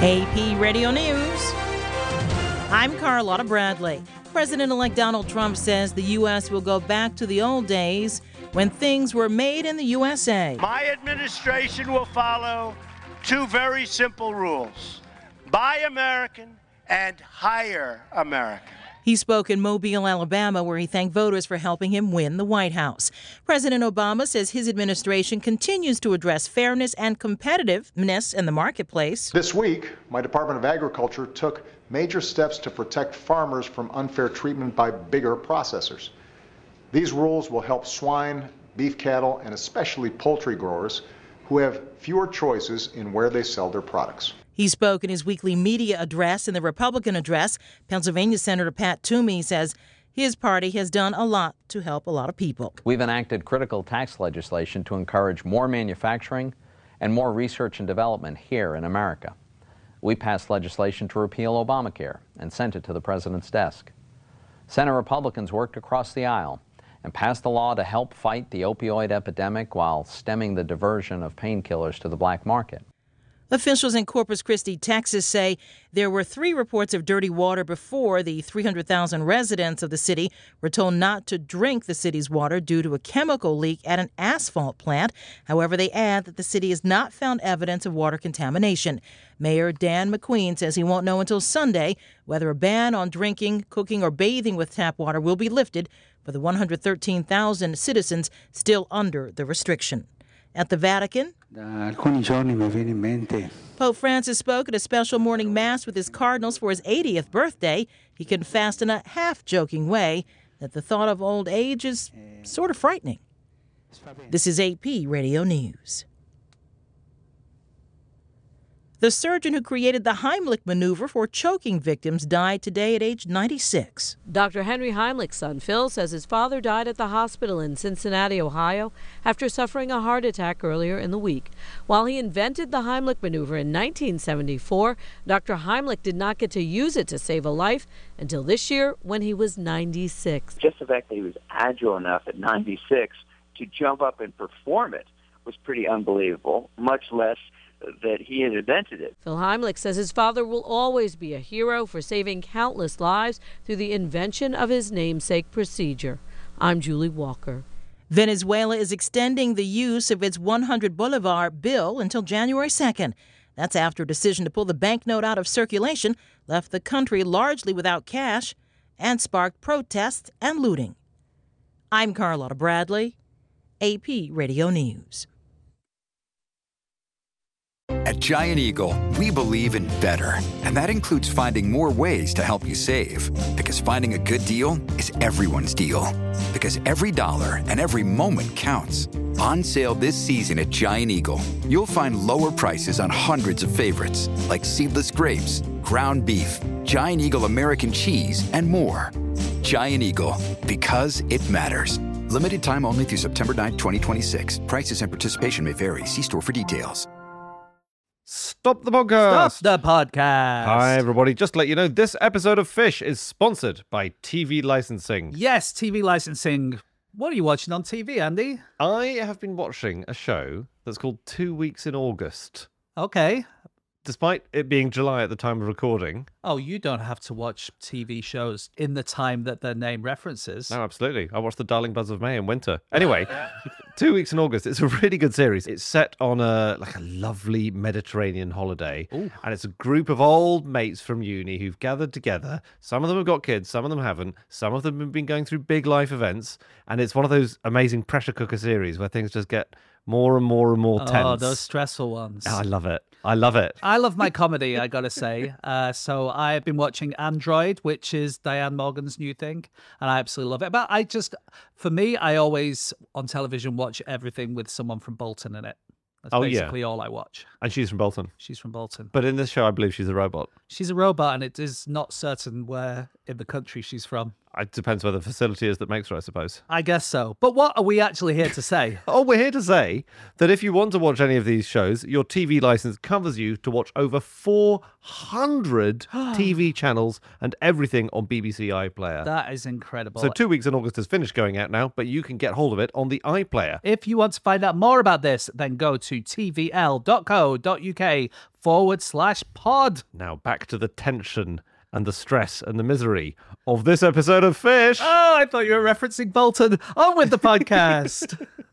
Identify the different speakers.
Speaker 1: AP Radio News. I'm Carlotta Bradley. President-elect Donald Trump says the U.S. will go back to the old days when things were made in the USA.
Speaker 2: My administration will follow two very simple rules: buy American and hire American.
Speaker 1: He spoke in Mobile, Alabama, where he thanked voters for helping him win the White House. President Obama says his administration continues to address fairness and competitiveness in the marketplace.
Speaker 3: This week, my Department of Agriculture took major steps to protect farmers from unfair treatment by bigger processors. These rules will help swine, beef cattle, and especially poultry growers who have fewer choices in where they sell their products.
Speaker 1: He spoke in his weekly media address. In the Republican address, Pennsylvania Senator Pat Toomey says his party has done a lot to help a lot of people.
Speaker 4: We've enacted critical tax legislation to encourage more manufacturing and more research and development here in America. We passed legislation to repeal Obamacare and sent it to the president's desk. Senate Republicans worked across the aisle and passed a law to help fight the opioid epidemic while stemming the diversion of painkillers to the black market.
Speaker 1: Officials in Corpus Christi, Texas say there were 3 reports of dirty water before the 300,000 residents of the city were told not to drink the city's water due to a chemical leak at an asphalt plant. However, they add that the city has not found evidence of water contamination. Mayor Dan McQueen says he won't know until Sunday whether a ban on drinking, cooking, or bathing with tap water will be lifted for the 113,000 citizens still under the restriction. At the Vatican, Pope Francis spoke at a special morning mass with his cardinals for his 80th birthday. He confessed in a half-joking way that the thought of old age is sort of frightening. This is AP Radio News. The surgeon who created the Heimlich maneuver for choking victims died today at age 96.
Speaker 5: Dr. Henry Heimlich's son, Phil, says his father died at the hospital in Cincinnati, Ohio, after suffering a heart attack earlier in the week. While he invented the Heimlich maneuver in 1974, Dr. Heimlich did not get to use it to save a life until this year when he was 96.
Speaker 6: Just the fact that he was agile enough at 96 to jump up and perform it was pretty unbelievable, much less that he had invented it.
Speaker 5: Phil Heimlich says his father will always be a hero for saving countless lives through the invention of his namesake procedure. I'm Julie Walker.
Speaker 1: Venezuela is extending the use of its 100 Bolivar bill until January 2nd. That's after a decision to pull the banknote out of circulation left the country largely without cash and sparked protests and looting. I'm Carlotta Bradley, AP Radio News.
Speaker 7: At Giant Eagle, we believe in better, and that includes finding more ways to help you save. Because finding a good deal is everyone's deal. Because every dollar and every moment counts. On sale this season at Giant Eagle, you'll find lower prices on hundreds of favorites, like seedless grapes, ground beef, Giant Eagle American cheese, and more. Giant Eagle, because it matters. Limited time only through September 9, 2026. Prices and participation may vary. See store for details.
Speaker 8: Stop the podcast.
Speaker 9: Stop the podcast.
Speaker 8: Hi, everybody. Just to let you know, this episode of Fish is sponsored by TV licensing.
Speaker 9: Yes, TV licensing. What are you watching on TV, Andy?
Speaker 8: I have been watching a show that's called 2 Weeks in August.
Speaker 9: Okay.
Speaker 8: Despite it being July at the time of recording.
Speaker 9: Oh, you don't have to watch TV shows in the time that their name references.
Speaker 8: No, absolutely. I watched The Darling Buzz of May in winter. Anyway, 2 Weeks in August. It's a really good series. It's set on a lovely Mediterranean holiday.
Speaker 9: Ooh.
Speaker 8: And it's a group of old mates from uni who've gathered together. Some of them have got kids, some of them haven't. Some of them have been going through big life events. And it's one of those amazing pressure cooker series where things just get more and more and more tense.
Speaker 9: Oh, those stressful ones.
Speaker 8: Oh, I love it. I love it.
Speaker 9: I love my comedy, I gotta say. So I've been watching Android, which is Diane Morgan's new thing, and I absolutely love it. But for me, I always on television watch everything with someone from Bolton in it. That's basically all I watch.
Speaker 8: And she's from Bolton.
Speaker 9: She's from Bolton.
Speaker 8: But in this show, I believe she's a robot.
Speaker 9: She's a robot, and it is not certain where in the country she's from.
Speaker 8: It depends where the facility is that makes her, I suppose.
Speaker 9: I guess so. But what are we actually here to say?
Speaker 8: Oh, we're here to say that if you want to watch any of these shows, your TV license covers you to watch over 400 TV channels and everything on BBC iPlayer.
Speaker 9: That is incredible.
Speaker 8: So 2 weeks in August has finished going out now, but you can get hold of it on the iPlayer.
Speaker 9: If you want to find out more about this, then go to tvl.co.uk/pod.
Speaker 8: Now back to the tension and the stress and the misery of this episode of Fish.
Speaker 9: Oh, I thought you were referencing Bolton. On with the podcast.